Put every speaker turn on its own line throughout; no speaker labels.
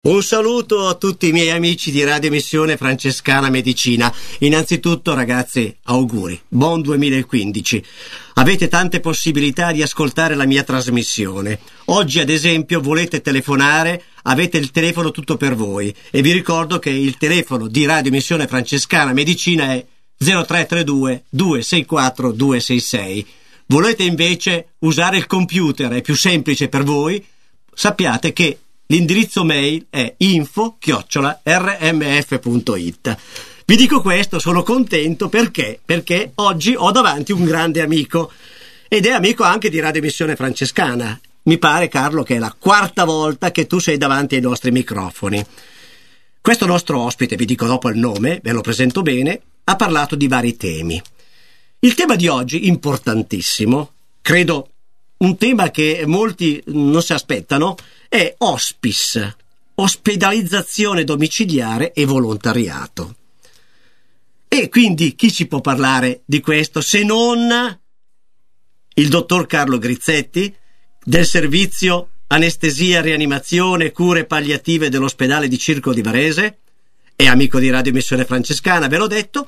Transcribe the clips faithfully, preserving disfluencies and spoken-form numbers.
Un saluto a tutti i miei amici di Radio Missione Francescana Medicina. Innanzitutto, ragazzi, auguri, buon duemilaquindici. Avete tante possibilità di ascoltare la mia trasmissione. Oggi, ad esempio, volete telefonare, avete il telefono tutto per voi. E vi ricordo che il telefono di Radio Missione Francescana Medicina è zero tre tre due due sei quattro due sei sei. Volete invece usare il computer, è più semplice per voi, sappiate che l'indirizzo mail è info chiocciola erre emme effe punto it. Vi dico questo, sono contento perché? Perché oggi ho davanti un grande amico ed è amico anche di Radio Missione Francescana. Mi pare, Carlo, che è la quarta volta che tu sei davanti ai nostri microfoni. Questo nostro ospite, vi dico dopo il nome, ve lo presento bene, ha parlato di vari temi. Il tema di oggi, importantissimo, credo un tema che molti non si aspettano, è hospice, ospedalizzazione domiciliare e volontariato. E quindi chi ci può parlare di questo se non il dottor Carlo Grizzetti del servizio anestesia, rianimazione e cure palliative dell'ospedale di Circolo di Varese, è amico di Radio Missione Francescana, ve l'ho detto.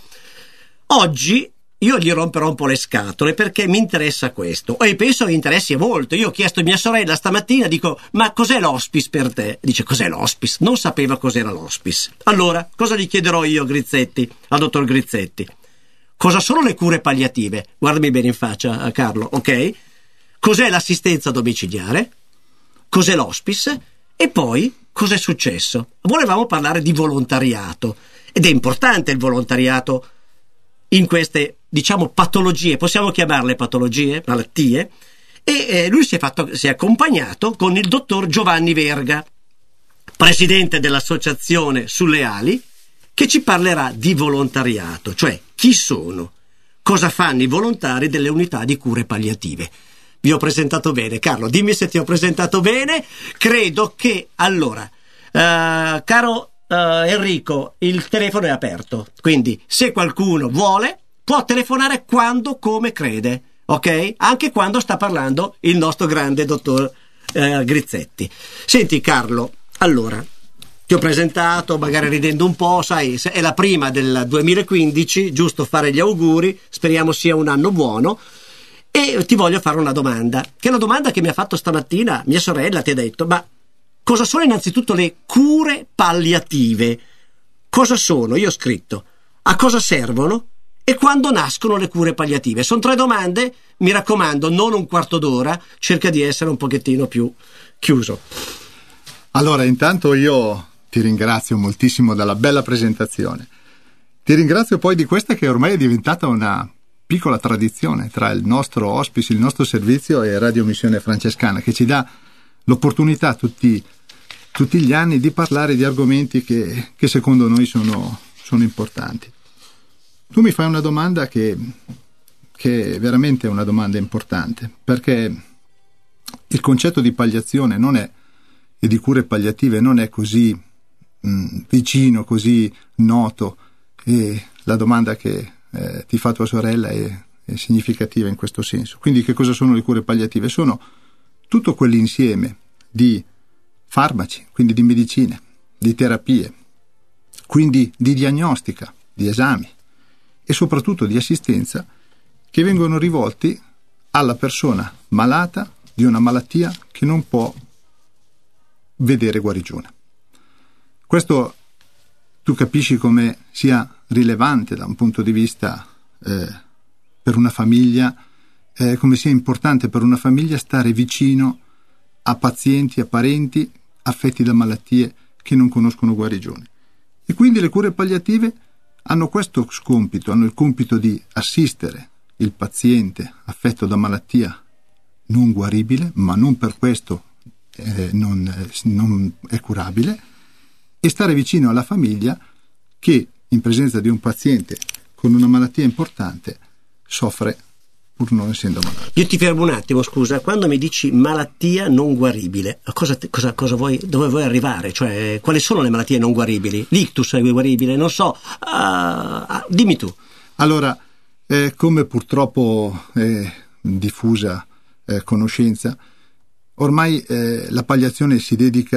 Oggi io gli romperò un po' le scatole perché mi interessa questo e penso che interessi molto. Io ho chiesto a mia sorella stamattina, dico, ma cos'è l'hospice per te? Dice, cos'è l'hospice? Non sapeva cos'era l'hospice. Allora, cosa gli chiederò io, Grizzetti, al dottor Grizzetti? Cosa sono le cure palliative? Guardami bene in faccia, Carlo, ok? Cos'è l'assistenza domiciliare? Cos'è l'hospice? E poi, cos'è successo? Volevamo parlare di volontariato ed è importante il volontariato in queste, diciamo, patologie, possiamo chiamarle patologie, malattie, e eh, lui si è, fatto, si è accompagnato con il dottor Giovanni Verga, presidente dell'associazione Sulle Ali, che ci parlerà di volontariato, cioè chi sono, cosa fanno i volontari delle unità di cure palliative. Vi ho presentato bene, Carlo, dimmi se ti ho presentato bene. Credo che, allora, uh, caro Uh, Enrico, il telefono è aperto, quindi se qualcuno vuole può telefonare quando, come crede, ok? Anche quando sta parlando il nostro grande dottor uh, Grizzetti. Senti, Carlo, allora ti ho presentato magari ridendo un po', sai, è la prima del duemilaquindici, giusto fare gli auguri, speriamo sia un anno buono. E ti voglio fare una domanda, che è una domanda che mi ha fatto stamattina mia sorella. Ti ha detto, ma cosa sono innanzitutto le cure palliative? Cosa sono? Io ho scritto a cosa servono e quando nascono le cure palliative. Sono tre domande, mi raccomando, non un quarto d'ora, cerca di essere un pochettino più chiuso.
Allora, intanto io ti ringrazio moltissimo della bella presentazione. Ti ringrazio poi di questa che ormai è diventata una piccola tradizione tra il nostro hospice, il nostro servizio e Radio Missione Francescana, che ci dà l'opportunità tutti, tutti gli anni di parlare di argomenti che, che secondo noi sono, sono importanti. Tu mi fai una domanda che, che è veramente una domanda importante, perché il concetto di palliazione non è, e di cure palliative non è così mh, vicino, così noto, e la domanda che eh, ti fa tua sorella è, è significativa in questo senso. Quindi che cosa sono le cure palliative? Sono tutto quell'insieme di farmaci, quindi di medicine, di terapie, quindi di diagnostica, di esami e soprattutto di assistenza che vengono rivolti alla persona malata di una malattia che non può vedere guarigione. Questo tu capisci come sia rilevante da un punto di vista eh, per una famiglia, Eh, come sia importante per una famiglia stare vicino a pazienti, a parenti affetti da malattie che non conoscono guarigione. E quindi le cure palliative hanno questo compito, hanno il compito di assistere il paziente affetto da malattia non guaribile, ma non per questo eh, non, eh, non è curabile, e stare vicino alla famiglia che, in presenza di un paziente con una malattia importante, soffre pur non essendo malato.
Io ti fermo un attimo, scusa, quando mi dici malattia non guaribile, a cosa, cosa, cosa vuoi, dove vuoi arrivare? Cioè, quali sono le malattie non guaribili? L'ictus è guaribile? Non so, uh, uh, dimmi tu.
Allora, eh, come purtroppo è diffusa eh, conoscenza, ormai eh, la palliazione si dedica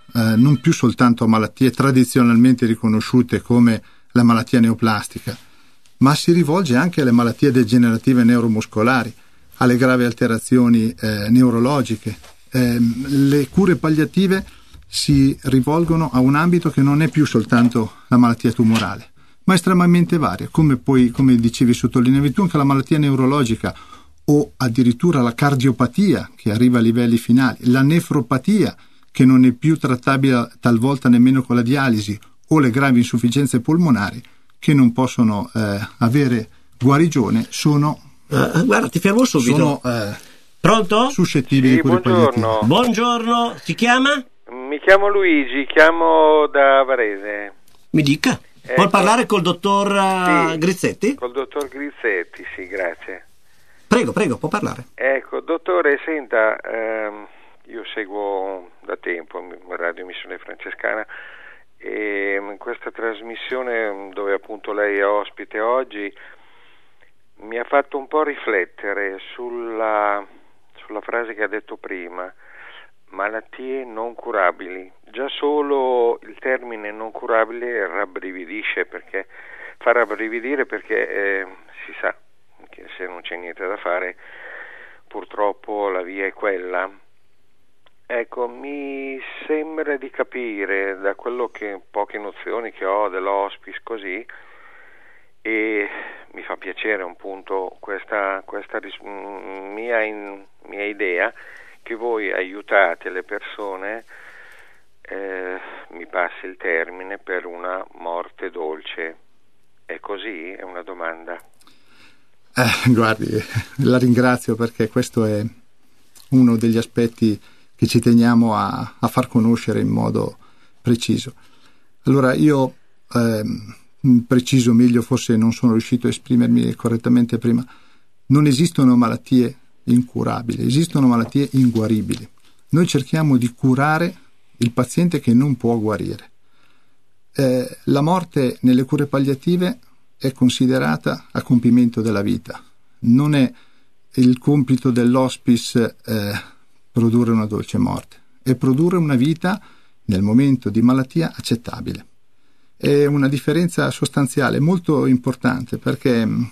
eh, non più soltanto a malattie tradizionalmente riconosciute come la malattia neoplastica, ma si rivolge anche alle malattie degenerative neuromuscolari, alle gravi alterazioni eh, neurologiche. Eh, le cure palliative si rivolgono a un ambito che non è più soltanto la malattia tumorale, ma estremamente varia, come poi, come dicevi, sottolineavi tu, anche la malattia neurologica o addirittura la cardiopatia che arriva a livelli finali, la nefropatia che non è più trattabile talvolta nemmeno con la dialisi, o le gravi insufficienze polmonari che non possono eh, avere guarigione, sono
uh, guarda, ti fermo subito.
Sono eh,
pronto?
suscettibili
Sì,
di cure
buongiorno.
Buongiorno, si chiama?
Mi chiamo Luigi, chiamo da Varese.
Mi dica.
Ecco.
Vuol parlare col dottor uh,
Sì,
Grizzetti?
Col dottor Grizzetti, sì, grazie.
Prego, prego, può parlare.
Ecco, dottore, senta, ehm, io seguo da tempo Radio Missione Francescana e in questa trasmissione dove appunto lei è ospite oggi mi ha fatto un po' riflettere sulla, sulla frase che ha detto prima, malattie non curabili. Già solo il termine non curabile rabbrividisce, perché fa rabbrividire perché eh, si sa che se non c'è niente da fare purtroppo la via è quella. Ecco, mi sembra di capire da quello che poche nozioni che ho dell'hospice così, e mi fa piacere un punto questa, questa ris- mia, in, mia idea che voi aiutate le persone, eh, mi passi il termine, per una morte dolce. È così? È una domanda.
Eh, guardi, la ringrazio perché questo è uno degli aspetti che ci teniamo a, a far conoscere in modo preciso. Allora io eh, preciso meglio, forse non sono riuscito a esprimermi correttamente prima. Non esistono malattie incurabili, esistono malattie inguaribili. Noi cerchiamo di curare il paziente che non può guarire. Eh, la morte nelle cure palliative è considerata a compimento della vita. Non è il compito dell'hospice eh, produrre una dolce morte, è produrre una vita nel momento di malattia accettabile. È una differenza sostanziale molto importante, perché mh,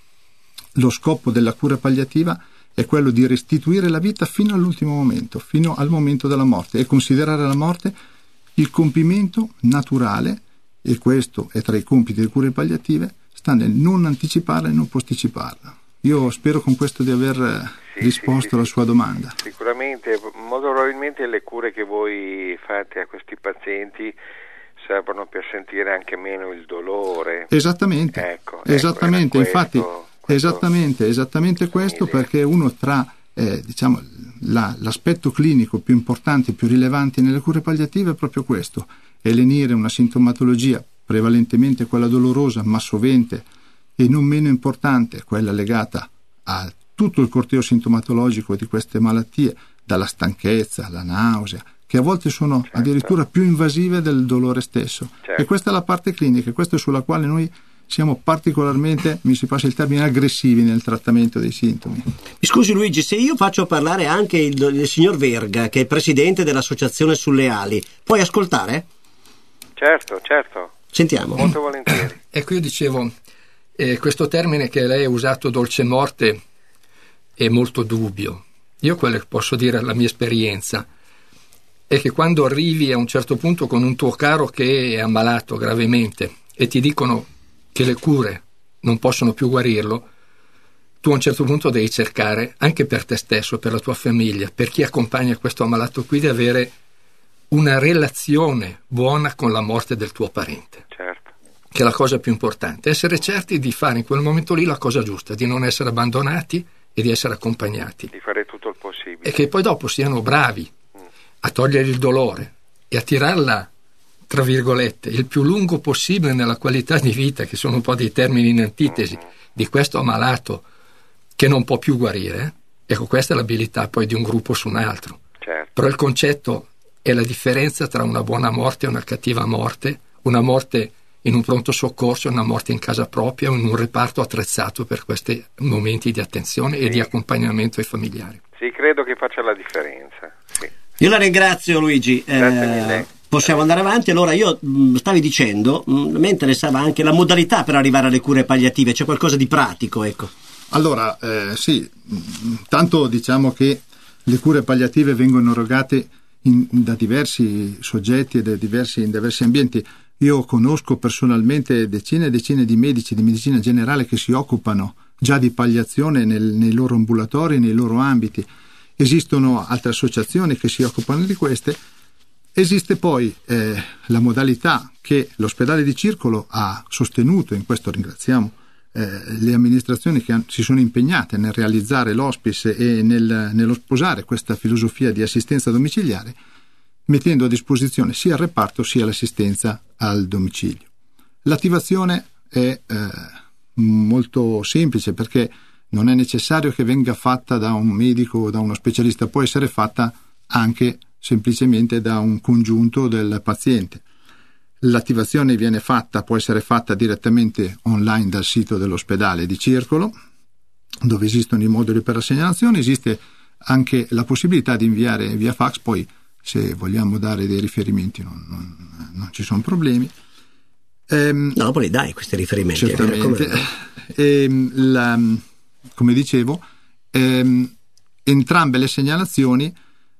lo scopo della cura palliativa è quello di restituire la vita fino all'ultimo momento, fino al momento della morte, e considerare la morte il compimento naturale, e questo è tra i compiti delle cure palliative, sta nel non anticiparla e non posticiparla. Io spero con questo di aver sì, risposto sì, alla sì, sua domanda.
Sicuramente, molto probabilmente le cure che voi fate a questi pazienti servono per sentire anche meno il dolore.
Esattamente,
ecco,
esattamente,
ecco,
infatti,
questo, questo
esattamente, esattamente questo, perché uno tra eh, diciamo la, l'aspetto clinico più importante, più rilevante nelle cure palliative è proprio questo, è lenire una sintomatologia, prevalentemente quella dolorosa, ma sovente e non meno importante quella legata a tutto il corteo sintomatologico di queste malattie, dalla stanchezza alla nausea, che a volte sono certo. addirittura più invasive del dolore stesso. Certo. E questa è la parte clinica, questa è sulla quale noi siamo particolarmente, mi si passa il termine, aggressivi nel trattamento dei sintomi.
Mi scusi Luigi, se io faccio parlare anche il, il signor Verga, che è presidente dell'Associazione Sulle Ali, puoi ascoltare?
Certo, certo.
Sentiamo.
Molto volentieri.
Ecco, io dicevo, eh, questo termine che lei ha usato, dolce morte, è molto dubbio. Io quello che posso dire, la mia esperienza, è che quando arrivi a un certo punto con un tuo caro che è ammalato gravemente e ti dicono che le cure non possono più guarirlo, tu a un certo punto devi cercare, anche per te stesso, per la tua famiglia, per chi accompagna questo ammalato qui, di avere una relazione buona con la morte del tuo parente.
Certo.
Che è la cosa più importante, essere certi di fare in quel momento lì la cosa giusta, di non essere abbandonati e di essere accompagnati.
Di fare tutto il possibile.
E che poi dopo siano bravi mm. a togliere il dolore e a tirarla, tra virgolette, il più lungo possibile nella qualità di vita, che sono un po' dei termini in antitesi, mm-hmm. di questo ammalato che non può più guarire. Ecco, questa è l'abilità poi di un gruppo su un altro.
Certo.
Però il concetto è la differenza tra una buona morte e una cattiva morte, una morte in un pronto soccorso e una morte in casa propria o in un reparto attrezzato per questi momenti di attenzione sì. e di accompagnamento ai familiari.
Sì, credo che faccia la differenza. Sì.
Io la ringrazio, Luigi.
Grazie
eh,
mille.
Possiamo andare avanti. Allora, io mh, stavi dicendo, mh, mi interessava anche la modalità per arrivare alle cure palliative, c'è qualcosa di pratico, ecco.
Allora, eh, sì, tanto diciamo che le cure palliative vengono erogate in, da diversi soggetti e da diversi, in diversi ambienti. Io conosco personalmente decine e decine di medici di medicina generale che si occupano già di palliazione nel, nei loro ambulatori, nei loro ambiti. Esistono altre associazioni che si occupano di queste. Esiste poi eh, la modalità che l'ospedale di Circolo ha sostenuto, in questo ringraziamo eh, le amministrazioni che han, si sono impegnate nel realizzare l'hospice e nel, nello sposare questa filosofia di assistenza domiciliare, mettendo a disposizione sia il reparto sia l'assistenza al domicilio. L'attivazione è eh, molto semplice, perché non è necessario che venga fatta da un medico o da uno specialista, può essere fatta anche semplicemente da un congiunto del paziente. L'attivazione viene fatta, può essere fatta direttamente online dal sito dell'ospedale di Circolo, dove esistono i moduli per la segnalazione. Esiste anche la possibilità di inviare via fax, poi se vogliamo dare dei riferimenti non, non, non ci sono problemi. Ehm,
No, poi dai questi riferimenti.
Certamente.
Come...
Ehm, la, come dicevo, ehm, entrambe le segnalazioni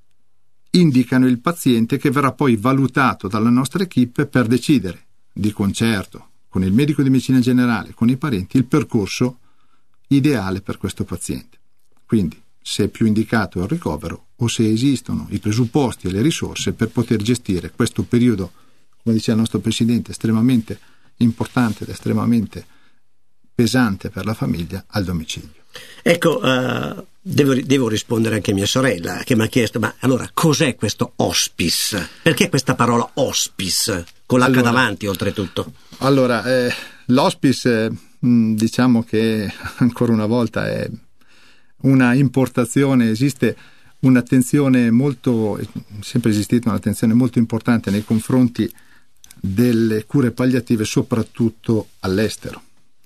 indicano il paziente, che verrà poi valutato dalla nostra equipe per decidere di concerto con il medico di medicina generale, con i parenti, il percorso ideale per questo paziente. Quindi se è più indicato il ricovero o se esistono i presupposti e le risorse per poter gestire questo periodo, come diceva il nostro Presidente, estremamente importante ed estremamente pesante per la famiglia, al domicilio.
Ecco, uh, devo, devo rispondere anche a mia sorella, che mi ha chiesto, ma allora cos'è questo hospice? Perché questa parola hospice, con l'H
allora,
davanti oltretutto?
Allora, eh, l'hospice, mh, diciamo che ancora una volta è una importazione. Esiste un'attenzione molto, è sempre esistita un'attenzione molto importante nei confronti delle cure palliative, soprattutto all'estero.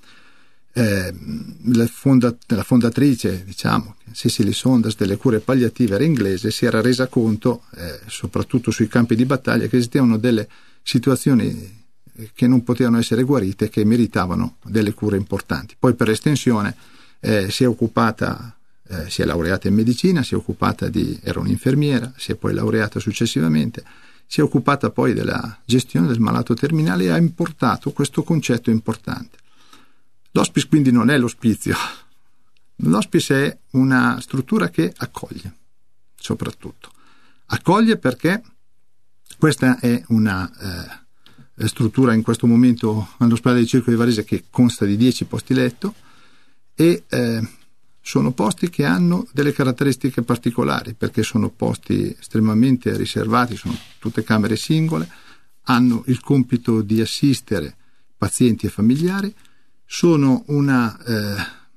Eh, la, fonda, la fondatrice, diciamo, Cicely Saunders, delle cure palliative era inglese, si era resa conto, eh, soprattutto sui campi di battaglia, che esistevano delle situazioni che non potevano essere guarite, che meritavano delle cure importanti. Poi per estensione eh, si è occupata, eh, si è laureata in medicina, si è occupata di, era un'infermiera, si è poi laureata successivamente, si è occupata poi della gestione del malato terminale e ha importato questo concetto importante. L'hospice quindi non è l'ospizio, l'hospice è una struttura che accoglie, soprattutto. Accoglie perché questa è una eh, struttura in questo momento all'ospedale di Circolo di Varese che consta di dieci posti letto e eh, sono posti che hanno delle caratteristiche particolari, perché sono posti estremamente riservati, sono tutte camere singole, hanno il compito di assistere pazienti e familiari. Sono una, eh,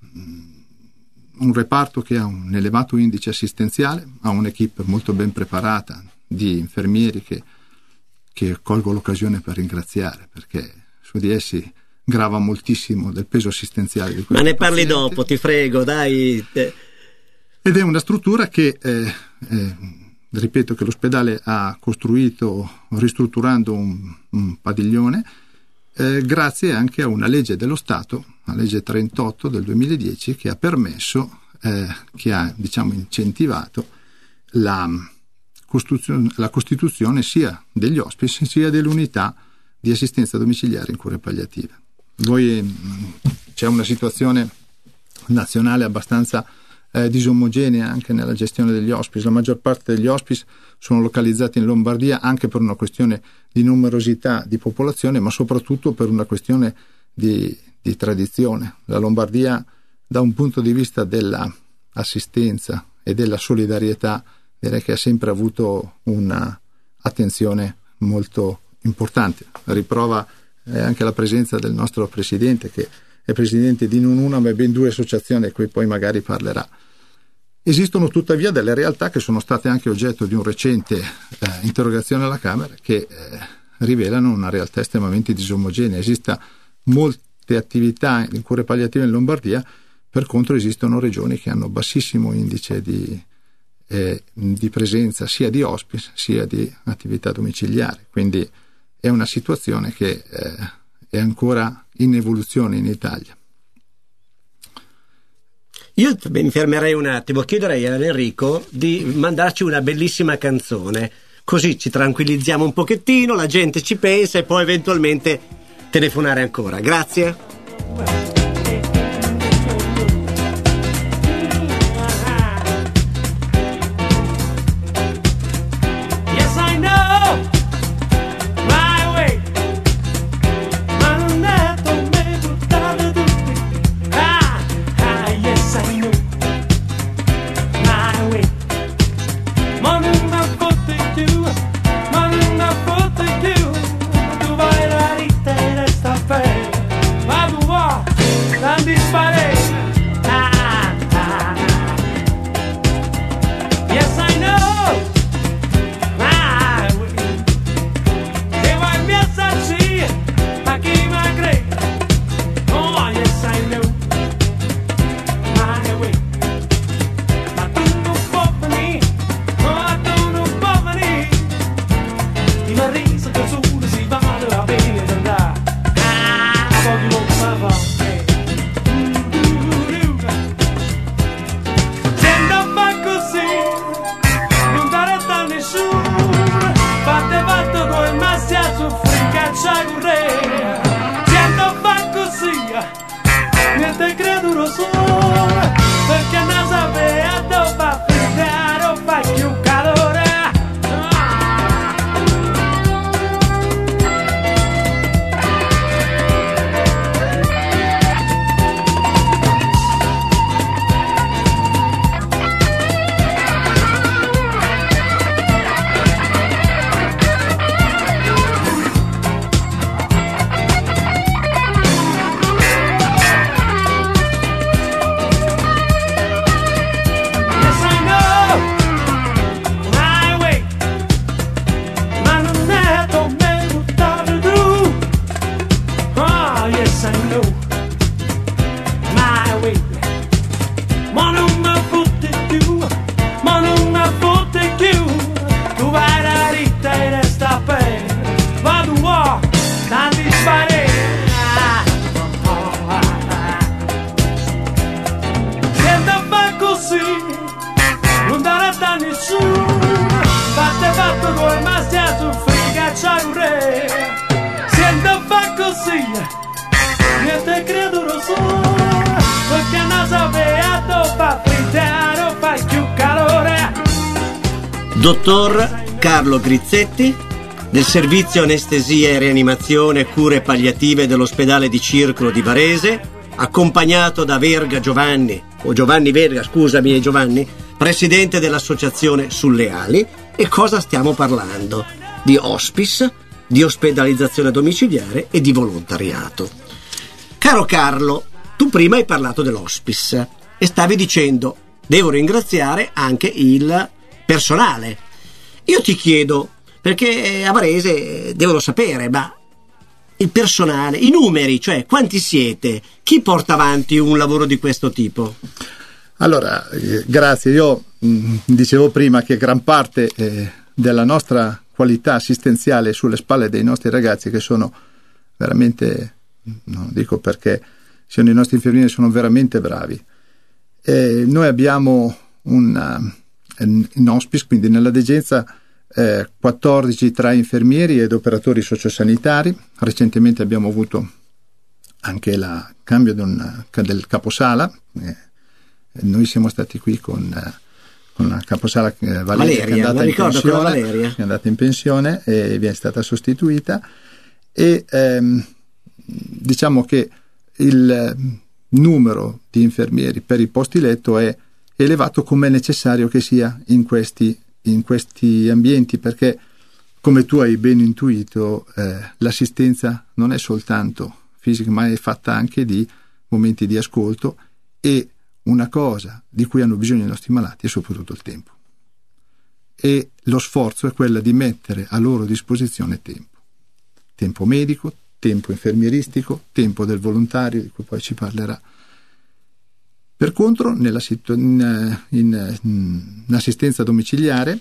un reparto che ha un elevato indice assistenziale, ha un'equipe molto ben preparata di infermieri che, che colgo l'occasione per ringraziare, perché su di essi grava moltissimo del peso assistenziale di
Ma ne
pazienti.
parli dopo, ti prego, dai.
Ed è una struttura che, eh, eh, ripeto, che l'ospedale ha costruito ristrutturando un, un padiglione, Eh, grazie anche a una legge dello Stato, la legge trentotto del duemiladieci, che ha permesso, eh, che ha diciamo incentivato la costituzione, la costituzione sia degli hospice sia delle unità di assistenza domiciliare in cure palliative. Voi mh, c'è una situazione nazionale abbastanza eh, disomogenea anche nella gestione degli hospice. La maggior parte degli hospice sono localizzati in Lombardia, anche per una questione di numerosità di popolazione, ma soprattutto per una questione di, di tradizione. La Lombardia, da un punto di vista dell'assistenza e della solidarietà, direi che ha sempre avuto un'attenzione molto importante. La riprova è anche la presenza del nostro presidente, che è presidente di non una ma ben due associazioni, di cui poi magari parlerà. Esistono tuttavia delle realtà che sono state anche oggetto di un recente eh, interrogazione alla Camera, che eh, rivelano una realtà estremamente disomogenea. Esistono molte attività in cure palliative in Lombardia, per contro esistono regioni che hanno bassissimo indice di eh, di presenza sia di hospice sia di attività domiciliare, quindi è una situazione che eh, è ancora in evoluzione in Italia.
Io mi fermerei un attimo, chiederei ad Enrico di mandarci una bellissima canzone, così ci tranquillizziamo un pochettino, la gente ci pensa e poi eventualmente telefonare ancora. Grazie. Dottor Carlo Grizzetti, del servizio anestesia e rianimazione cure palliative dell'ospedale di Circolo di Varese, accompagnato da Verga Giovanni, o Giovanni Verga, scusami Giovanni, presidente dell'associazione Sulle Ali. E cosa stiamo parlando? Di hospice, di ospedalizzazione domiciliare e di volontariato. Caro Carlo, tu prima hai parlato dell'hospice e stavi dicendo: devo ringraziare anche il personale. Io ti chiedo, perché a Varese devono sapere, ma il personale, i numeri, cioè quanti siete? Chi porta avanti un lavoro di questo tipo?
Allora, eh, grazie. Io mh, dicevo prima che gran parte eh, della nostra qualità assistenziale è sulle spalle dei nostri ragazzi, che sono veramente, non dico perché siano i nostri infermieri, sono veramente bravi. Eh, noi abbiamo un in hospice, quindi nella degenza, eh, quattordici tra infermieri ed operatori sociosanitari. Recentemente abbiamo avuto anche il cambio di un, del caposala. Eh, noi siamo stati qui con, eh, con la caposala eh, Valeria, Valeria, che è andata in pensione, Valeria. Che è andata in pensione e viene stata sostituita. E ehm, diciamo che il numero di infermieri per i posti letto è elevato, come è necessario che sia in questi, in questi ambienti, perché, come tu hai ben intuito, eh, l'assistenza non è soltanto fisica, ma è fatta anche di momenti di ascolto, e una cosa di cui hanno bisogno i nostri malati è soprattutto il tempo. E lo sforzo è quello di mettere a loro disposizione tempo. Tempo medico, tempo infermieristico, tempo del volontario, di cui poi ci parlerà. Per contro, nella situ- in, in, in assistenza domiciliare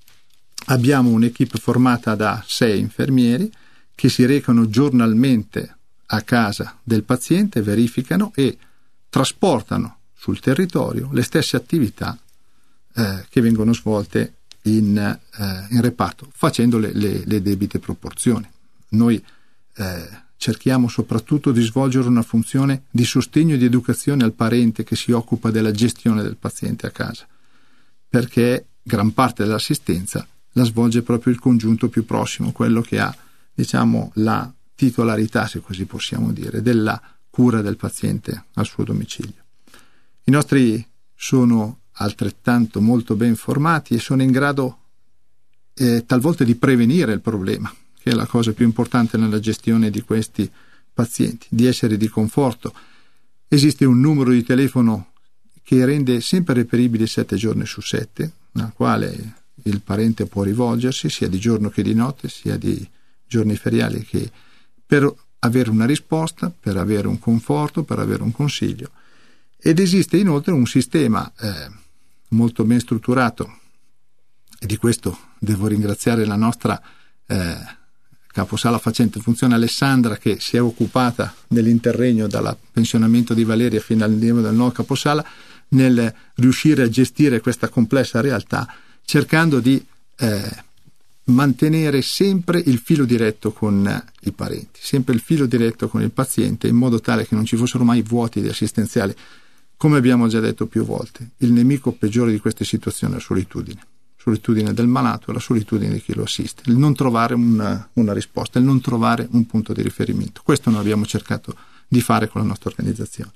abbiamo un'equipe formata da sei infermieri che si recano giornalmente a casa del paziente, verificano e trasportano sul territorio le stesse attività eh, che vengono svolte in, eh, in reparto, facendo le, le, le debite proporzioni. Noi eh, cerchiamo soprattutto di svolgere una funzione di sostegno e di educazione al parente che si occupa della gestione del paziente a casa, perché gran parte dell'assistenza la svolge proprio il congiunto più prossimo, quello che ha, diciamo, la titolarità, se così possiamo dire, della cura del paziente al suo domicilio. I nostri sono altrettanto molto ben formati e sono in grado eh, talvolta di prevenire il problema, che è la cosa più importante nella gestione di questi pazienti, di essere di conforto. Esiste un numero di telefono che rende sempre reperibile sette giorni su sette, al quale il parente può rivolgersi sia di giorno che di notte, sia di giorni feriali, che per avere una risposta, per avere un conforto, per avere un consiglio. Ed esiste inoltre un sistema eh, molto ben strutturato, e di questo devo ringraziare la nostra eh, caposala facente funzione Alessandra, che si è occupata dell'interregno dal pensionamento di Valeria fino all'arrivo del nuovo caposala, nel riuscire a gestire questa complessa realtà, cercando di eh, mantenere sempre il filo diretto con i parenti, sempre il filo diretto con il paziente, in modo tale che non ci fossero mai vuoti di assistenziali. Come abbiamo già detto più volte, il nemico peggiore di queste situazioni è la solitudine. Solitudine del malato e la solitudine di chi lo assiste, il non trovare una, una risposta, il non trovare un punto di riferimento. Questo noi abbiamo cercato di fare con la nostra organizzazione.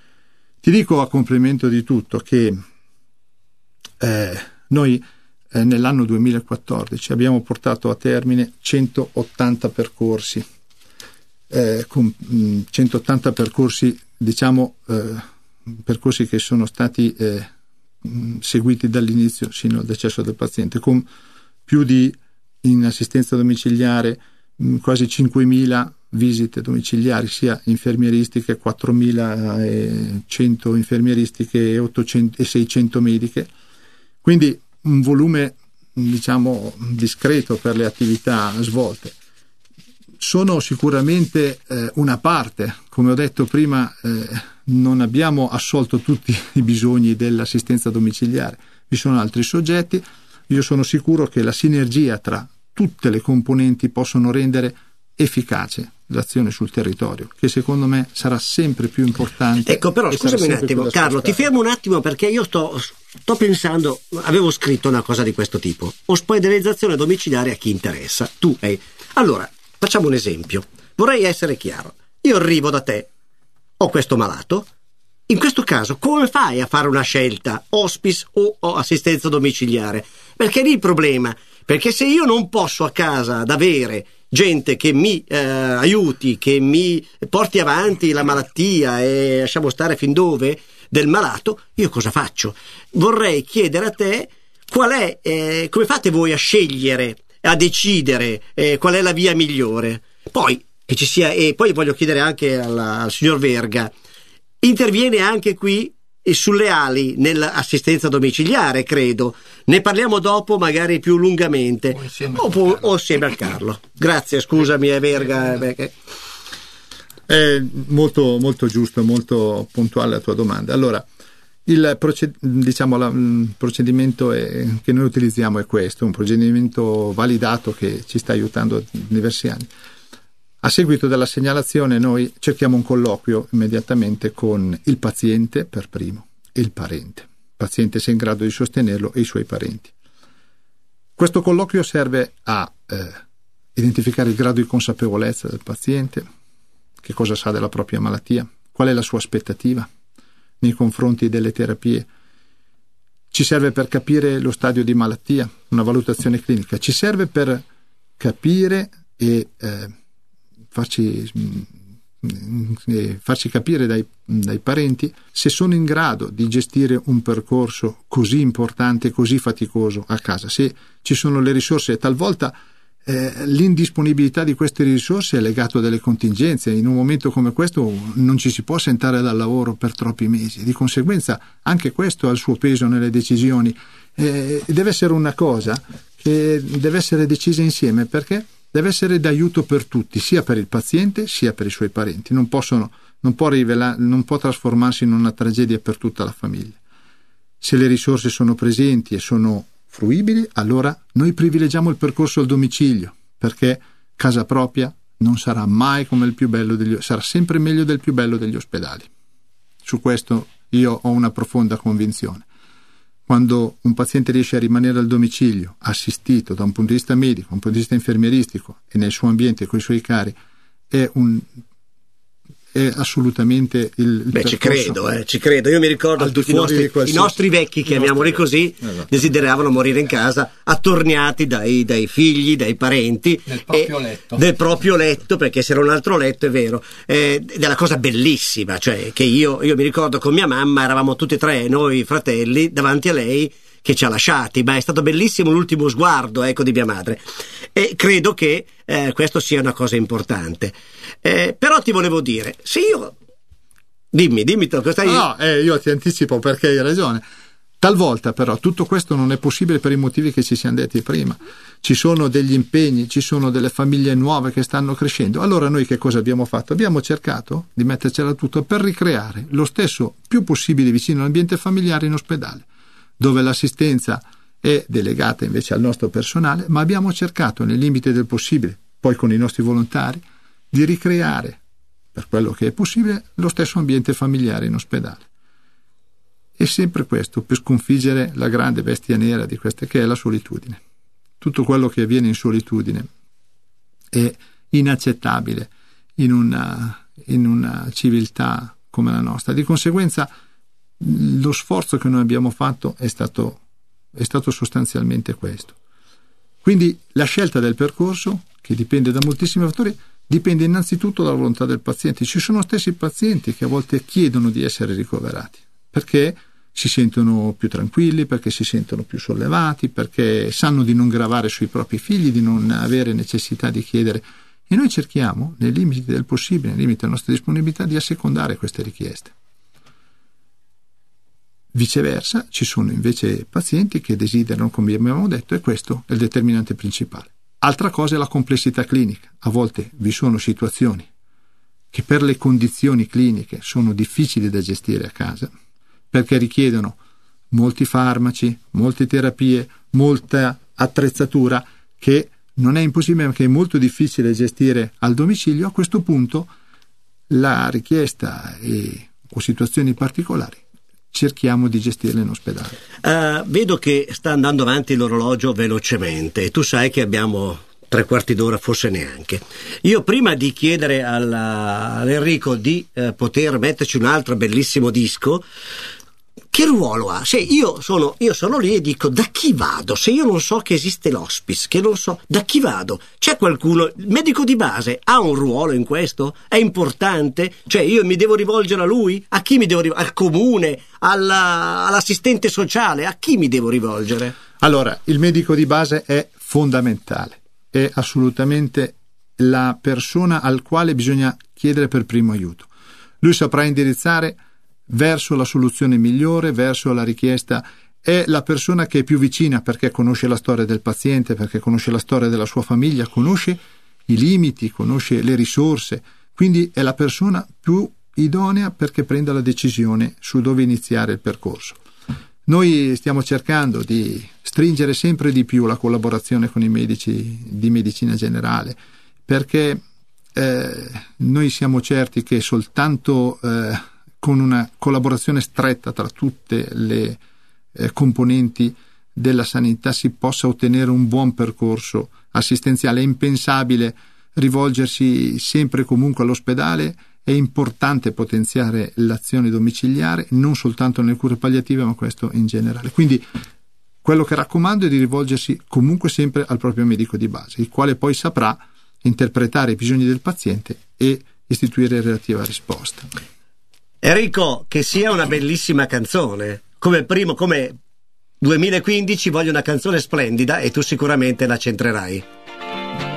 Ti dico a complemento di tutto che eh, noi eh, nell'anno duemilaquattordici abbiamo portato a termine centottanta percorsi, eh, con mh, centottanta percorsi, diciamo, eh, percorsi che sono stati eh, seguiti dall'inizio sino al decesso del paziente, con più di, in assistenza domiciliare, quasi cinquemila visite domiciliari, sia infermieristiche, quattromilacento infermieristiche e, ottocento, e seicento mediche, quindi un volume, diciamo, discreto per le attività svolte. Sono sicuramente eh, una parte, come ho detto prima, eh, non abbiamo assolto tutti i bisogni dell'assistenza domiciliare, vi sono altri soggetti. Io sono sicuro che la sinergia tra tutte le componenti possono rendere efficace l'azione sul territorio, che secondo me sarà sempre più importante.
Ecco, però scusami un attimo, Carlo, ti fermo un attimo, perché io sto, sto pensando, avevo scritto una cosa di questo tipo: ospedalizzazione domiciliare a chi interessa. Tu hai... Allora, facciamo un esempio, vorrei essere chiaro. Io arrivo da te, ho questo malato, in questo caso come fai a fare una scelta hospice o, o assistenza domiciliare? Perché lì il problema, perché se io non posso a casa ad avere gente che mi eh, aiuti, che mi porti avanti la malattia e lasciamo stare fin dove del malato, io cosa faccio? Vorrei chiedere a te qual è, eh, come fate voi a scegliere, a decidere eh, qual è la via migliore? Poi che ci sia, e poi voglio chiedere anche alla, al signor Verga, interviene anche qui sulle ali nell'assistenza domiciliare, credo. Ne parliamo dopo, magari più lungamente, o insieme, o, po- o insieme al Carlo. Grazie, scusami, è Verga. Perché...
È molto, molto giusto, molto puntuale la tua domanda. Allora, il, proced- diciamo, la, il procedimento è, che noi utilizziamo è questo, un procedimento validato che ci sta aiutando da diversi anni. A seguito della segnalazione noi cerchiamo un colloquio immediatamente con il paziente per primo e il parente, il paziente se è in grado di sostenerlo e i suoi parenti. Questo colloquio serve a eh, identificare il grado di consapevolezza del paziente, che cosa sa della propria malattia, qual è la sua aspettativa nei confronti delle terapie. Ci serve per capire lo stadio di malattia, una valutazione clinica, ci serve per capire e eh, Farci, eh, farci capire dai, dai parenti se sono in grado di gestire un percorso così importante, così faticoso a casa, se ci sono le risorse. Talvolta eh, l'indisponibilità di queste risorse è legato a delle contingenze. In un momento come questo non ci si può assentare dal lavoro per troppi mesi, di conseguenza anche questo ha il suo peso nelle decisioni. Eh, deve essere una cosa che deve essere decisa insieme, perché deve essere d'aiuto per tutti, sia per il paziente sia per i suoi parenti. Non possono, non può rivelare, non può trasformarsi in una tragedia per tutta la famiglia. Se le risorse sono presenti e sono fruibili, allora noi privilegiamo il percorso al domicilio, perché casa propria non sarà mai come il più bello degli, sarà sempre meglio del più bello degli ospedali. Su questo io ho una profonda convinzione. Quando un paziente riesce a rimanere al domicilio, assistito da un punto di vista medico, da un punto di vista infermieristico e nel suo ambiente con i suoi cari, è un è assolutamente il, il
Beh, ci credo, eh, ci credo. Io mi ricordo tutti i nostri, i nostri vecchi, chiamiamoli così, esatto, desideravano morire in casa, attorniati dai, dai figli, dai parenti,
del proprio letto,
del proprio letto, perché se era un altro letto, è vero, eh, ed è una cosa bellissima, cioè che io, io mi ricordo con mia mamma, eravamo tutti e tre noi fratelli davanti a lei che ci ha lasciati, ma è stato bellissimo l'ultimo sguardo, ecco, di mia madre, e credo che eh, questo sia una cosa importante. Eh, però ti volevo dire, se io dimmi, dimmi tu, cosa stai...
No, eh, io ti anticipo perché hai ragione. Talvolta però tutto questo non è possibile per i motivi che ci siamo detti prima. Ci sono degli impegni, ci sono delle famiglie nuove che stanno crescendo. Allora noi che cosa abbiamo fatto? Abbiamo cercato di mettercela tutto per ricreare lo stesso più possibile vicino all'ambiente familiare in ospedale, dove l'assistenza è delegata invece al nostro personale, ma abbiamo cercato nei limiti del possibile, poi con i nostri volontari, di ricreare, per quello che è possibile, lo stesso ambiente familiare in ospedale. E sempre questo per sconfiggere la grande bestia nera di queste, che è la solitudine. Tutto quello che avviene in solitudine è inaccettabile in una, in una civiltà come la nostra. Di conseguenza lo sforzo che noi abbiamo fatto è stato, è stato sostanzialmente questo. Quindi la scelta del percorso, che dipende da moltissimi fattori, dipende innanzitutto dalla volontà del paziente. Ci sono stessi pazienti che a volte chiedono di essere ricoverati perché si sentono più tranquilli, perché si sentono più sollevati, perché sanno di non gravare sui propri figli, di non avere necessità di chiedere. E noi cerchiamo, nei limiti del possibile, nei limiti della nostra disponibilità, di assecondare queste richieste. Viceversa, ci sono invece pazienti che desiderano, come abbiamo detto, e questo è il determinante principale. Altra cosa è la complessità clinica. A volte vi sono situazioni che per le condizioni cliniche sono difficili da gestire a casa, perché richiedono molti farmaci, molte terapie, molta attrezzatura che non è impossibile, ma che è molto difficile gestire al domicilio. A questo punto la richiesta e, o situazioni particolari cerchiamo di gestirle in ospedale.
Uh, vedo che sta andando avanti l'orologio velocemente e tu sai che abbiamo tre quarti d'ora, forse neanche. Io prima di chiedere alla, all'Enrico di uh, poter metterci un altro bellissimo disco, che ruolo ha? Se io sono, io sono lì e dico, da chi vado? Se io non so che esiste l'hospice, che non so, da chi vado? C'è qualcuno, il medico di base ha un ruolo in questo? È importante? Cioè io mi devo rivolgere a lui? A chi mi devo rivolgere? Al comune? Alla, all'assistente sociale? A chi mi devo rivolgere?
Allora, il medico di base è fondamentale, è assolutamente la persona al quale bisogna chiedere per primo aiuto. Lui saprà indirizzare verso la soluzione migliore, verso la richiesta. È la persona che è più vicina perché conosce la storia del paziente, perché conosce la storia della sua famiglia, conosce i limiti, conosce le risorse, quindi è la persona più idonea perché prenda la decisione su dove iniziare il percorso. Noi stiamo cercando di stringere sempre di più la collaborazione con i medici di medicina generale, perché eh, noi siamo certi che soltanto eh, con una collaborazione stretta tra tutte le eh, componenti della sanità si possa ottenere un buon percorso assistenziale. È impensabile rivolgersi sempre e comunque all'ospedale, è importante potenziare l'azione domiciliare, non soltanto nelle cure palliative, ma questo in generale. Quindi quello che raccomando è di rivolgersi comunque sempre al proprio medico di base, il quale poi saprà interpretare i bisogni del paziente e istituire relativa risposta.
Enrico, che sia una bellissima canzone. Come primo, come duemilaquindici voglio una canzone splendida e tu sicuramente la centrerai.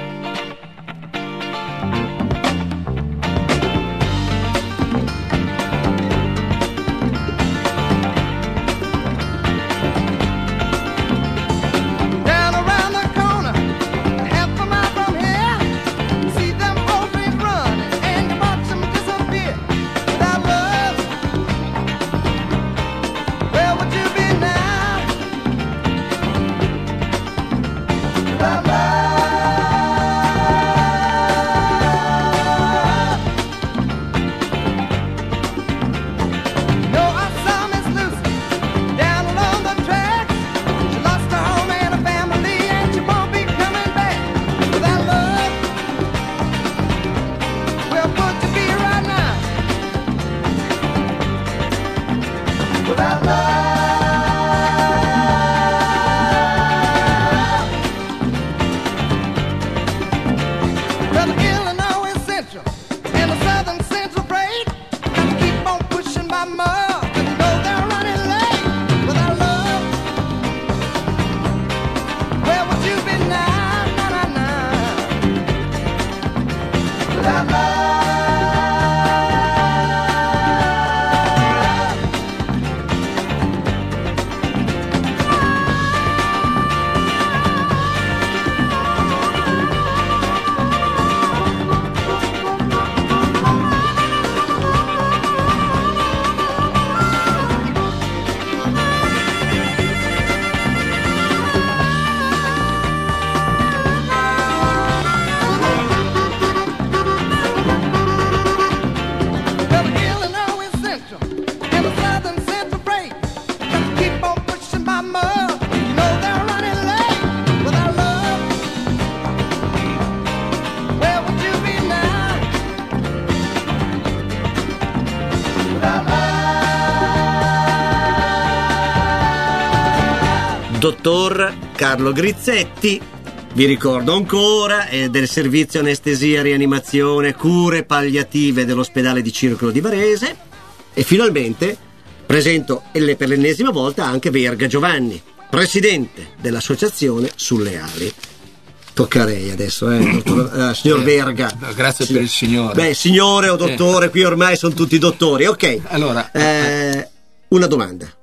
Dottor Carlo Grizzetti, vi ricordo ancora, è del servizio anestesia, rianimazione, cure palliative dell'ospedale di Circolo di Varese, e finalmente presento e per l'ennesima volta anche Verga Giovanni, presidente dell'associazione Sulle Ali. Tocca a lei adesso, eh, dottor, eh, signor
eh,
Verga.
Grazie sì. per il signore.
Beh, signore o dottore, eh. qui ormai sono tutti dottori. Ok,
allora,
eh, una domanda.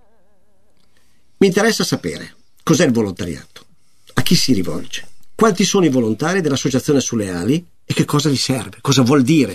Mi interessa sapere cos'è il volontariato, a chi si rivolge, quanti sono i volontari dell'associazione Sulle Ali e che cosa vi serve, cosa vuol dire.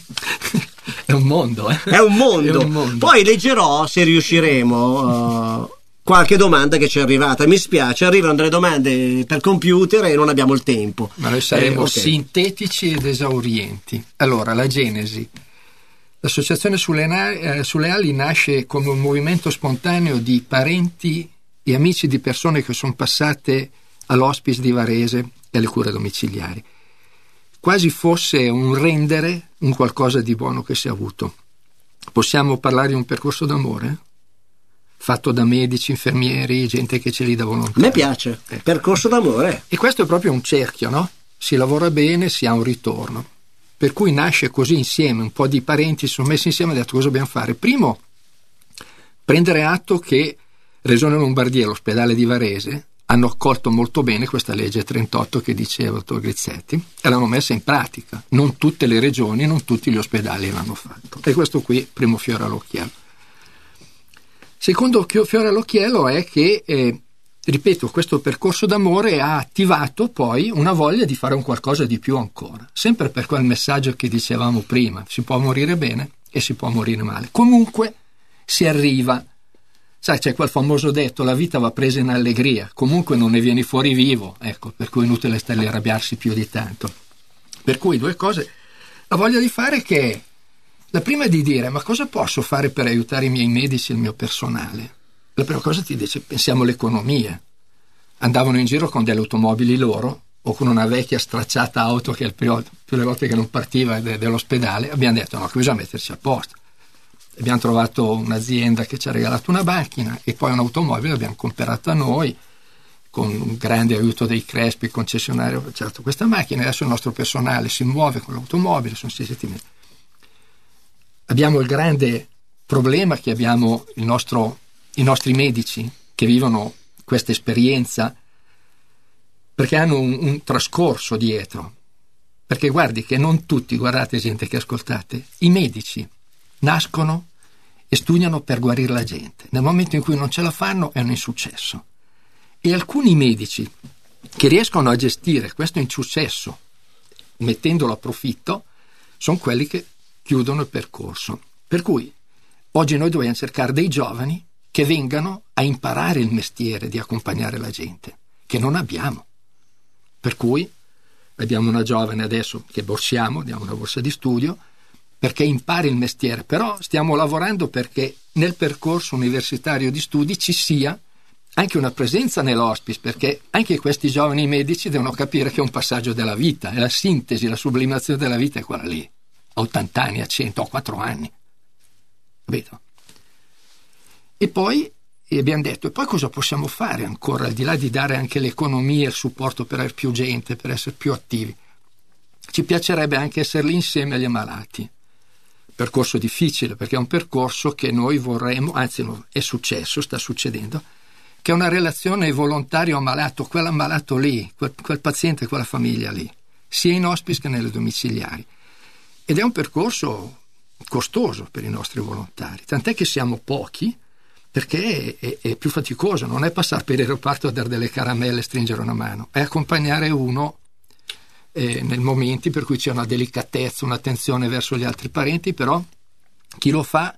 È un mondo, eh?
È un mondo.
È un mondo.
Poi leggerò, se riusciremo, uh, qualche domanda che ci è arrivata. Mi spiace, arrivano delle domande per computer e non abbiamo il tempo.
Ma noi saremo
eh, okay.
sintetici ed esaurienti. Allora, la genesi. L'associazione Sulle, eh, Sulle Ali nasce come un movimento spontaneo di parenti e amici di persone che sono passate all'hospice di Varese e alle cure domiciliari. Quasi fosse un rendere un qualcosa di buono che si è avuto. Possiamo parlare di un percorso d'amore? Fatto da medici, infermieri, gente che ce li dà volontà.
Mi piace, eh. percorso d'amore.
E questo è proprio un cerchio, no? Si lavora bene, si ha un ritorno. Per cui nasce così insieme, un po' di parenti si sono messi insieme e hanno detto cosa dobbiamo fare. Primo, prendere atto che Regione Lombardia e l'ospedale di Varese hanno accolto molto bene questa legge trentotto che diceva il dottor Grizzetti e l'hanno messa in pratica. Non tutte le regioni, non tutti gli ospedali l'hanno fatto. E questo qui, primo fiore all'occhiello. Secondo fiore all'occhiello è che, eh, ripeto, questo percorso d'amore ha attivato poi una voglia di fare un qualcosa di più ancora. Sempre per quel messaggio che dicevamo prima, si può morire bene e si può morire male. Comunque si arriva. Sai, c'è quel famoso detto, la vita va presa in allegria, comunque non ne vieni fuori vivo, ecco, per cui è inutile stare a arrabbiarsi più di tanto. Per cui due cose, la voglia di fare che è, la prima è di dire, ma cosa posso fare per aiutare i miei medici e il mio personale? La prima cosa ti dice, pensiamo all'economia. Andavano in giro con delle automobili loro, o con una vecchia stracciata auto che il più, più le volte che non partiva de, dell'ospedale, abbiamo detto, no, che bisogna metterci a posto. Abbiamo trovato un'azienda che ci ha regalato una macchina e poi un'automobile l'abbiamo comprata noi con un grande aiuto dei Crespi, il concessionario. Certo, questa macchina adesso il nostro personale si muove con l'automobile, sono sei settimane. Abbiamo il grande problema che abbiamo il nostro, i nostri medici che vivono questa esperienza perché hanno un, un trascorso dietro. Perché guardi che non tutti, guardate gente che ascoltate, i medici nascono e studiano per guarire la gente. Nel momento in cui non ce la fanno è un insuccesso. E alcuni medici che riescono a gestire questo insuccesso mettendolo a profitto sono quelli che chiudono il percorso. Per cui oggi noi dobbiamo cercare dei giovani che vengano a imparare il mestiere di accompagnare la gente, che non abbiamo. Per cui abbiamo una giovane adesso che borsiamo, diamo una borsa di studio, perché impari il mestiere, però stiamo lavorando perché nel percorso universitario di studi ci sia anche una presenza nell'hospice, perché anche questi giovani medici devono capire che è un passaggio della vita, e la sintesi, la sublimazione della vita è quella lì, a ottanta anni, a cento, a quattro anni. Capito? E poi e abbiamo detto, e poi cosa possiamo fare ancora, al di là di dare anche l'economia e il supporto per avere più gente, per essere più attivi? Ci piacerebbe anche essere lì insieme agli ammalati. Percorso difficile, perché è un percorso che noi vorremmo, anzi no, è successo, sta succedendo, che è una relazione volontario-ammalato, quell'ammalato lì, quel, quel paziente, quella famiglia lì, sia in hospice che nelle domiciliari. ed è un percorso costoso per i nostri volontari, tant'è che siamo pochi, perché è, è, è più faticoso, non è passare per l'aeroporto a dare delle caramelle e stringere una mano, è accompagnare uno eh, nei momenti per cui c'è una delicatezza, un'attenzione verso gli altri parenti, però chi lo fa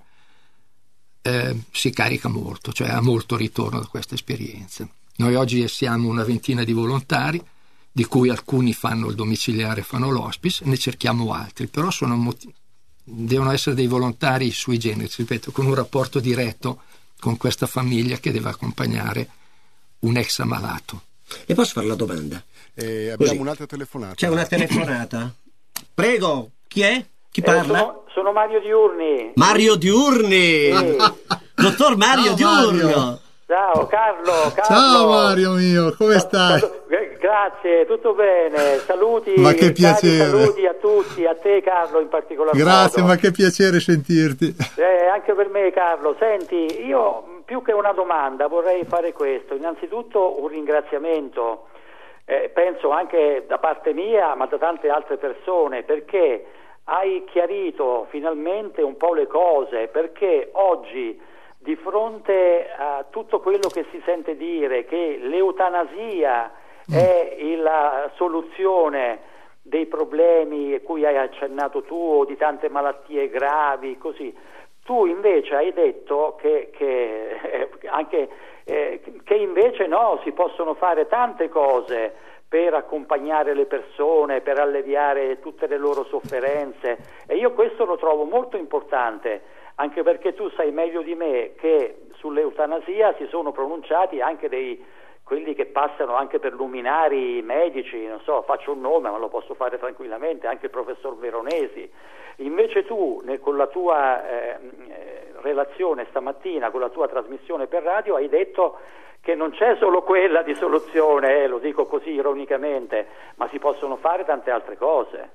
eh, si carica molto, cioè ha molto ritorno da questa esperienza. Noi oggi siamo una ventina di volontari, di cui alcuni fanno il domiciliare, fanno l'hospice, ne cerchiamo altri, però sono moti- devono essere dei volontari sui generis, ripeto, con un rapporto diretto con questa famiglia che deve accompagnare un ex ammalato.
E posso fare la domanda?
Eh, abbiamo
Così.
un'altra telefonata.
C'è una telefonata? Prego, chi è? Chi
Eh,
parla?
sono, sono Mario Diurni.
Mario Diurni!
Sì.
Dottor Mario
Ciao,
Diurno!
Mario.
Ciao Carlo, Carlo.
Ciao Mario mio, come stai?
Salu- Grazie, tutto bene. Saluti,
Ma che
cari
piacere.
saluti a tutti, a te Carlo in particolar
Grazie,
modo.
ma che piacere sentirti.
Eh, anche per me Carlo. Senti, io più che una domanda vorrei fare questo. Innanzitutto un ringraziamento, eh, penso anche da parte mia, ma da tante altre persone, perché hai chiarito finalmente un po' le cose, perché oggi di fronte a tutto quello che si sente dire che l'eutanasia è la soluzione dei problemi a cui hai accennato tu o di tante malattie gravi, così, tu invece hai detto che, che eh, anche eh, che invece no, si possono fare tante cose per accompagnare le persone, per alleviare tutte le loro sofferenze, e io questo lo trovo molto importante, anche perché tu sai meglio di me che sull'eutanasia si sono pronunciati anche dei quelli che passano anche per luminari medici, non so, faccio un nome ma lo posso fare tranquillamente, anche il professor Veronesi. Invece tu ne, con la tua eh, relazione stamattina, con la tua trasmissione per radio, hai detto che non c'è solo quella di soluzione, eh, lo dico così ironicamente, ma si possono fare tante altre cose.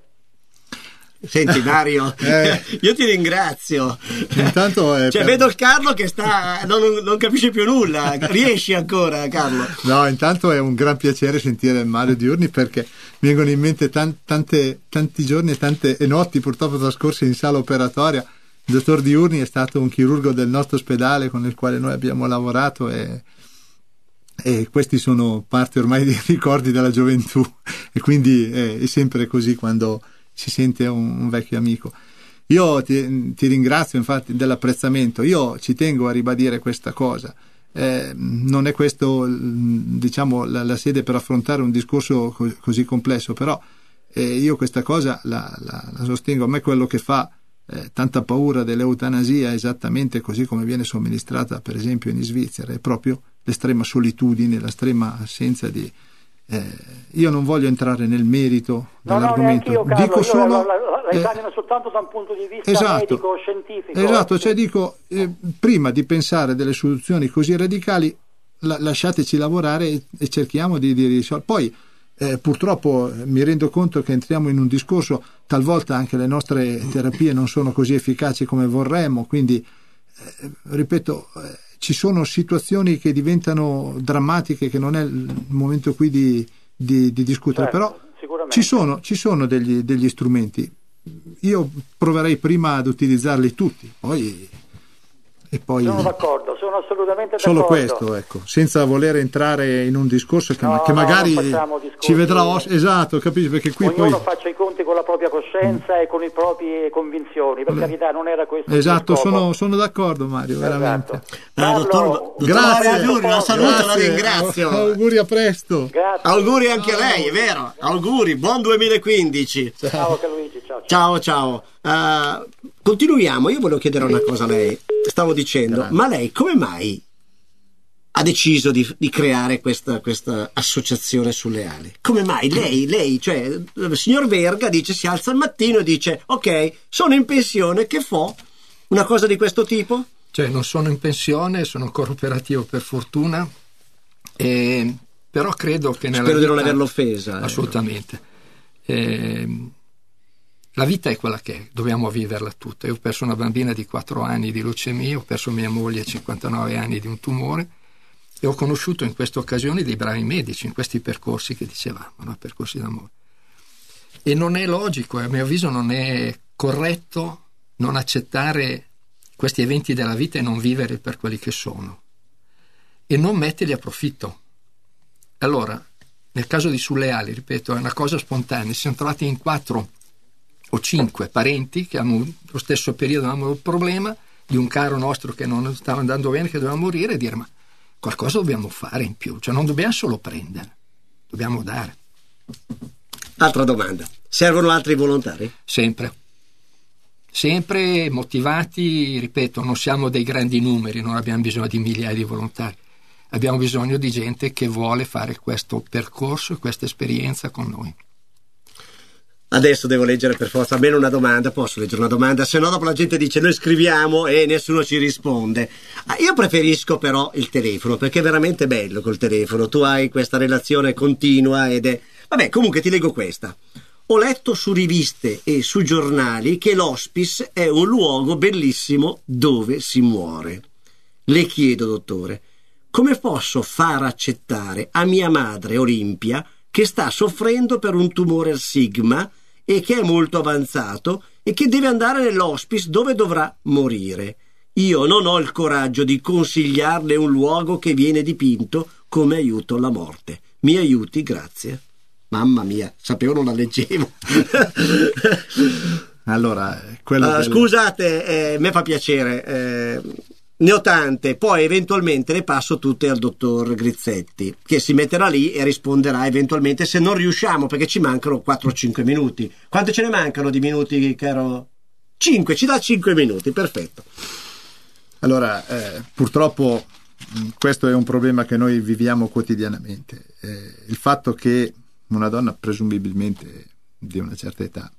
Senti Mario,
Eh.
io ti ringrazio.
Intanto è
Cioè,
per-
vedo il Carlo che sta non, non capisce più nulla. Riesci ancora, Carlo?
No, intanto è un gran piacere sentire Mario Diurni, perché mi vengono in mente tan- tante, tanti giorni e tante e notti purtroppo trascorse in sala operatoria. Il dottor Diurni è stato un chirurgo del nostro ospedale con il quale noi abbiamo lavorato, e, e questi sono parte ormai dei ricordi della gioventù, e quindi è, è sempre così quando si sente un, un vecchio amico. Io ti, ti ringrazio infatti dell'apprezzamento. Io ci tengo a ribadire questa cosa. Eh, non è questo, diciamo, la, la sede per affrontare un discorso co- così complesso, però eh, io questa cosa la, la, la sostengo. A me quello che fa eh, tanta paura dell'eutanasia, esattamente così come viene somministrata per esempio in Svizzera, è proprio l'estrema solitudine, l'estrema assenza di Eh, io non voglio entrare nel merito
No, no,
dell'argomento,
neanche io, Carlo,
dico
io
solo
la, la, la
eh,
esamino soltanto da un punto di vista
esatto,
medico, scientifico.
esatto, cioè dico eh, prima di pensare delle soluzioni così radicali la, lasciateci lavorare e, e cerchiamo di, di risolvere. Poi eh, purtroppo eh, mi rendo conto che entriamo in un discorso, talvolta anche le nostre terapie non sono così efficaci come vorremmo, quindi eh, ripeto, eh, ci sono situazioni che diventano drammatiche, che non è il momento qui di, di, di discutere,
Certo,
però
sicuramente.
ci sono, ci sono degli, degli strumenti. Io proverei prima ad utilizzarli tutti, poi e poi
Sono d'accordo, sono assolutamente
solo
d'accordo.
questo, ecco, senza voler entrare in un discorso che,
No,
che
no,
magari
non facciamo discorsi.
ci vedrà os- esatto, capisci, perché qui
Ognuno
poi
faccia i conti con la propria coscienza e con le proprie convinzioni, per carità, non era questo
esatto,
il scopo.
sono, sono d'accordo Mario, veramente.
Esatto.
Ah,
Carlo,
dottor, dottor
Grazie.
Mario Diurni, la saluto, la ringrazio.
Auguri, a presto.
Grazie.
Auguri anche a lei, è vero? Auguri, buon duemilaquindici.
Ciao Luigi, ciao. ciao.
Ciao, ciao. Uh, continuiamo. Io volevo chiedere una cosa a lei. Stavo dicendo, ma lei come mai ha deciso di, di creare questa, questa associazione sulle ali? Come mai? Lei, lei, cioè, il signor Verga dice, si alza al mattino e dice, ok, sono in pensione, che fo? Una cosa di questo tipo?
Cioè, non sono in pensione, sono ancora operativo per fortuna, e, però credo che nella
Spero di
vita,
non averlo offesa.
assolutamente. Eh, la vita è quella che è, dobbiamo viverla tutta. Io ho perso una bambina di quattro anni di leucemia, ho perso mia moglie a cinquantanove anni di un tumore, e ho conosciuto in queste occasioni dei bravi medici, in questi percorsi che dicevamo, no? Percorsi d'amore. E non è logico, a mio avviso non è corretto non accettare questi eventi della vita e non vivere per quelli che sono e non metterli a profitto. Allora, nel caso di Surreali, ripeto, è una cosa spontanea, si sono trovati in quattro o cinque parenti che hanno lo stesso periodo, avevano il problema di un caro nostro che non stava andando bene, che doveva morire, e dire ma qualcosa dobbiamo fare in più, cioè non dobbiamo solo prendere, dobbiamo dare.
Altra domanda, servono altri volontari?
Sempre. Sempre motivati, ripeto, non siamo dei grandi numeri, non abbiamo bisogno di migliaia di volontari, abbiamo bisogno di gente che vuole fare questo percorso e questa esperienza con noi.
Adesso devo leggere per forza almeno una domanda, posso leggere una domanda, se no dopo la gente dice noi scriviamo e nessuno ci risponde. Io preferisco però il telefono, perché è veramente bello col telefono, tu hai questa relazione continua ed è... Vabbè, comunque ti leggo questa. Ho letto su riviste e su giornali che l'hospice è un luogo bellissimo dove si muore. Le chiedo, dottore, come posso far accettare a mia madre Olimpia, che sta soffrendo per un tumore al sigma e che è molto avanzato e che deve andare nell'hospice dove dovrà morire? Io non ho il coraggio di consigliarle un luogo che viene dipinto come aiuto alla morte. Mi aiuti, grazie. Mamma mia, sapevo non la leggevo.
Allora, quello
uh,
del...
Scusate, eh, me fa piacere, eh, ne ho tante, poi eventualmente le passo tutte al dottor Grizzetti, che si metterà lì e risponderà eventualmente se non riusciamo, perché ci mancano quattro o cinque minuti. Quanto ce ne mancano di minuti, caro? cinque, ci dà cinque minuti, perfetto.
Allora, eh, purtroppo questo è un problema che noi viviamo quotidianamente. Eh, il fatto che una donna presumibilmente di una certa età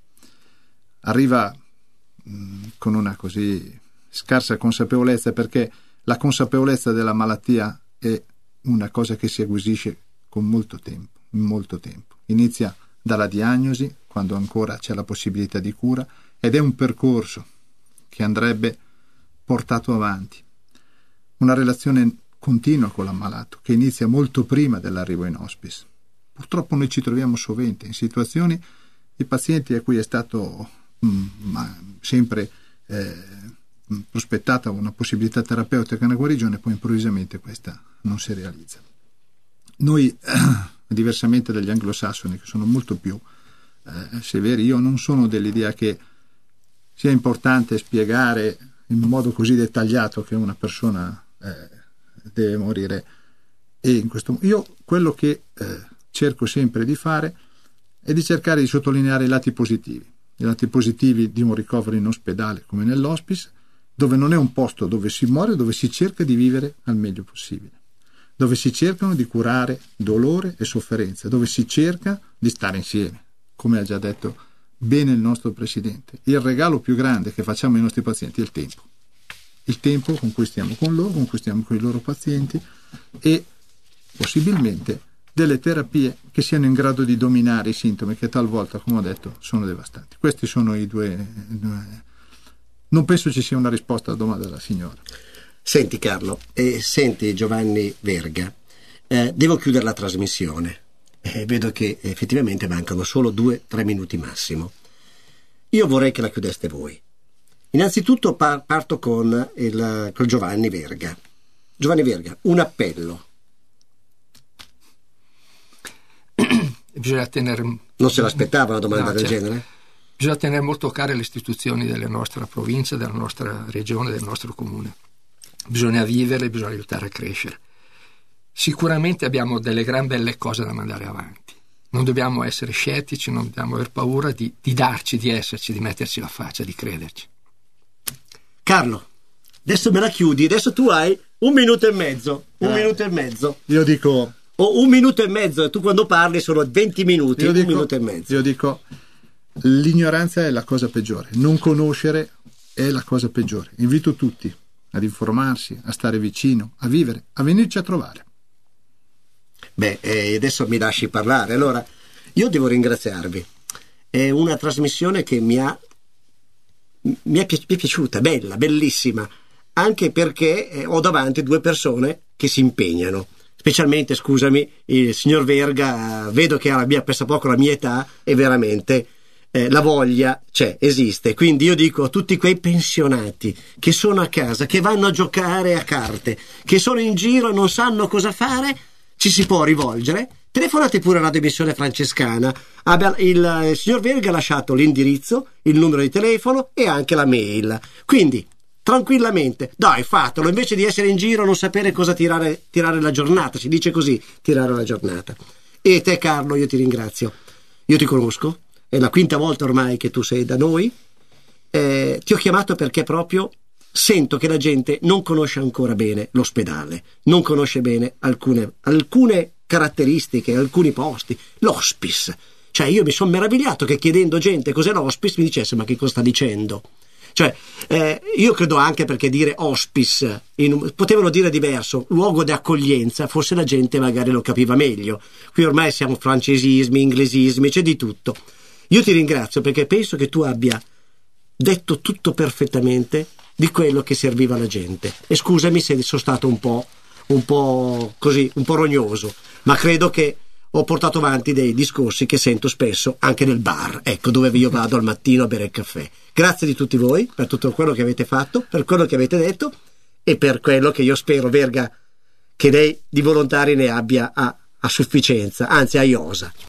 arriva mh, con una così scarsa consapevolezza, perché la consapevolezza della malattia è una cosa che si acquisisce con molto tempo, in molto tempo. Inizia dalla diagnosi, quando ancora c'è la possibilità di cura, ed è un percorso che andrebbe portato avanti. Una relazione continua con l'ammalato, che inizia molto prima dell'arrivo in hospice. Purtroppo noi ci troviamo sovente in situazioni di pazienti a cui è stato mh, ma sempre eh, prospettata una possibilità terapeutica, una guarigione, poi improvvisamente questa non si realizza. Noi, eh, diversamente dagli anglosassoni, che sono molto più eh, severi, io non sono dell'idea che sia importante spiegare in modo così dettagliato che una persona eh, deve morire. E in questo io quello che eh, cerco sempre di fare è di cercare di sottolineare i lati positivi, i lati positivi di un ricovero in ospedale come nell'hospice, dove non è un posto dove si muore, dove si cerca di vivere al meglio possibile, dove si cercano di curare dolore e sofferenza, dove si cerca di stare insieme, come ha già detto bene il nostro Presidente. Il regalo più grande che facciamo ai nostri pazienti è il tempo, il tempo con cui stiamo con loro, con cui stiamo con i loro pazienti, e possibilmente delle terapie che siano in grado di dominare i sintomi che talvolta, come ho detto, sono devastanti. Questi sono i due, due... Non penso ci sia una risposta alla domanda della signora.
Senti Carlo, e senti Giovanni Verga, eh, devo chiudere la trasmissione. Eh, vedo che effettivamente mancano solo due, tre minuti massimo. Io vorrei che la chiudeste voi. Innanzitutto par- parto con, il, con Giovanni Verga. Giovanni Verga, un appello.
Bisogna tenere...
Non se l'aspettava una domanda
no,
del
certo.
genere?
Bisogna tenere molto a caro le istituzioni della nostra provincia, della nostra regione, del nostro comune. Bisogna viverle, bisogna aiutare a crescere. Sicuramente abbiamo delle gran belle cose da mandare avanti. Non dobbiamo essere scettici, non dobbiamo aver paura di, di darci, di esserci, di metterci la faccia, di crederci.
Carlo, adesso me la chiudi, adesso tu hai un minuto e mezzo, un
eh,
minuto e mezzo.
Io dico...
O un minuto e mezzo, e tu quando parli sono venti minuti,
io
un
dico,
minuto e mezzo.
Io dico, l'ignoranza è la cosa peggiore, non conoscere è la cosa peggiore. Invito tutti ad informarsi, a stare vicino, a vivere, a venirci a trovare.
Beh, eh, adesso mi lasci parlare. Allora, io devo ringraziarvi. È una trasmissione che mi ha mi è, pi- mi è piaciuta, bella, bellissima, anche perché eh, ho davanti due persone che si impegnano. Specialmente, scusami, il signor Verga, vedo che ha la mia, pensa poco la mia età, e veramente eh, la voglia c'è, esiste. Quindi io dico a tutti quei pensionati che sono a casa, che vanno a giocare a carte, che sono in giro e non sanno cosa fare, ci si può rivolgere. Telefonate pure alla Radiomissione Francescana. Il, il signor Verga ha lasciato l'indirizzo, il numero di telefono e anche la mail. Quindi tranquillamente, dai, fatelo, invece di essere in giro e non sapere cosa tirare, tirare la giornata. Si dice così, tirare la giornata. E te, Carlo, io ti ringrazio. Io ti conosco, è la quinta volta ormai che tu sei da noi. Eh, ti ho chiamato perché proprio sento che la gente non conosce ancora bene l'ospedale, non conosce bene alcune, alcune caratteristiche, alcuni posti, l'hospice. Cioè io mi sono meravigliato che chiedendo gente cos'è l'hospice mi dicesse ma che cosa sta dicendo? Cioè eh, io credo anche perché dire hospice in, potevano dire diverso, luogo di accoglienza, forse la gente magari lo capiva meglio. Qui ormai siamo francesismi, inglesismi, c'è di tutto. Io ti ringrazio perché penso che tu abbia detto tutto perfettamente di quello che serviva alla gente. E scusami se sono stato un po' un po' così, un po' rognoso, ma credo che ho portato avanti dei discorsi che sento spesso anche nel bar, ecco, dove io vado al mattino a bere il caffè. Grazie di tutti voi per tutto quello che avete fatto, per quello che avete detto e per quello che io spero, Verga, che lei di volontari ne abbia a, a sufficienza, anzi a iosa.